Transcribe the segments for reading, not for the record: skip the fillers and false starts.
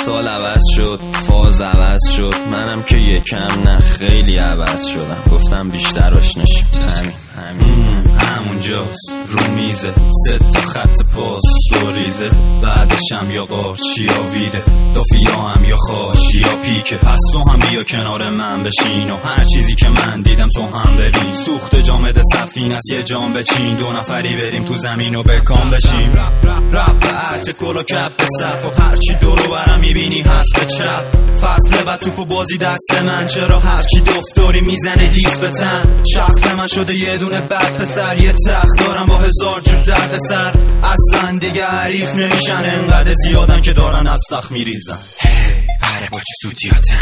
سال عوض شد، فاز عوض شد، منم که یکم نه خیلی عوض شدم. گفتم بیشتر آشناشیم، همونجاست رو میزه 3 تا خط پاس و ریزه. بعدشم یا قارچی یا ویده، دافیا هم یا خاچی یا پیکه. پس تو هم بیا کنار من بشین و هر چیزی که من دیدم تو هم ببین. سوخت جامد سفینه است یه جام بچین، 2 نفری بریم تو زمین و به کام بشیم. رپ به عرص کل و کپ به صف و هرچی دورو برم میبینی هست به چپ. فصل بعد توپو بازی دست من، چرا هرچی دفتاری میزنه لیست به تن. شخص من شده یه دونه بد پسر، یه تخت دارم با 1000 جور درد سر. اصلا دیگه حریف نمیشن، انقدر زیادن که دارن از تخت میریزن. پره با چی سوتیاتن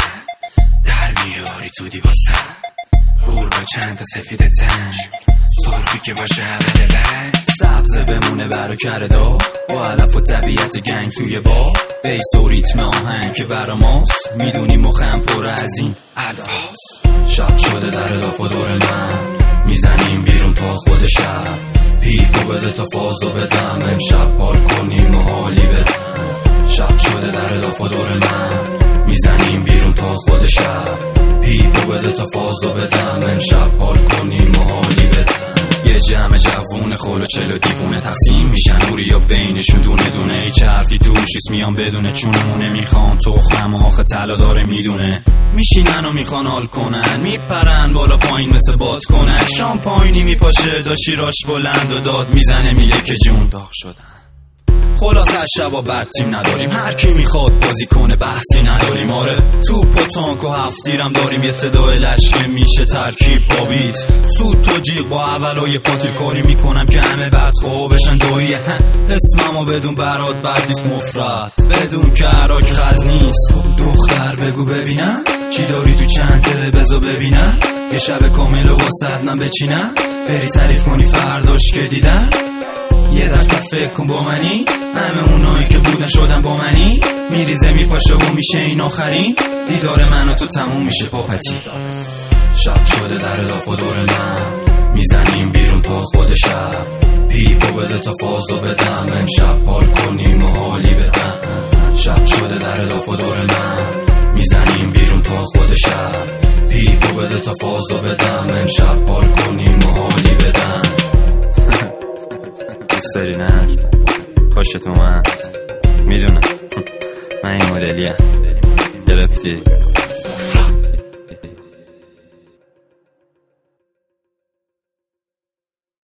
در میاری تو دیباسن، بور با چند تا سفید تن، سرخی که باشه حوله رنگ، سبزه بمونه برا کرده با علف و طبیعت گنگ توی با بیس و ریتم آهنگ که برا ماست. میدونی مخم پر از این الفاظ. شب شده در اضاف و دور من میزنیم بیرون تا خود شب. پیپو بده تا فازو بدم، امشب پال کنیم و حالی بدم. شب شده در اضاف و دور من میزنیم بیرون تا خود شب. پیپو بده تا فازو بدم، امشب پال کنیم و حالی بدم. یه جمع جوون خلو چلو دیوونه تقسیم میشن دوری یا بینشون دونه دونه. ای چه حرفی توشیست میان بدونه، چونمونه میخوان تخمم و آخه طلا داره میدونه. میشینن و میخوان حال کنن، میپرن بالا پایین مثل باد کنن. شامپاینی میپاشه دا شیراش بلند و داد میزنه میگه که جون داغ شدن. خلاص از شبا بد تیم نداریم، هر کی میخواد بازی کنه بحثی نداریم. آره توپ و تانک و 7 تیرم داریم، یه صدای لشکه میشه ترکیب پابیت. سود تو جیغ با اولای پاتیر کاری میکنم که همه بدخواه بشن دویه. اسممو بدون برات بد نیست مفرد، بدون که عراق خز نیست. دختر بگو ببینم چی داری تو چند تله بزا ببینم. یه شب کامل و واسه من بچینم، بری تعریف کنی فرداش که دیدم. یه درصد فکر کن با منی، همه اونایی که بودن شدن با منی. میریزه میپاشه و میشه این آخرین دیدار من و تو تموم میشه پاپتی. شب شده در اضاف و دور من میزنیم بیرون تا خود شب. پیپو بده تا فازو بدم، امشب پال کنیم و حالی بدم. شب شده در اضاف و دور من میزنیم بیرون تا خود شب. پیپو بده تا فازو بدم، امشب پال کنیم و حالی بدم. دوست داری نه؟ خوشت اومد؟ میدونم من این مدلیم گرفتی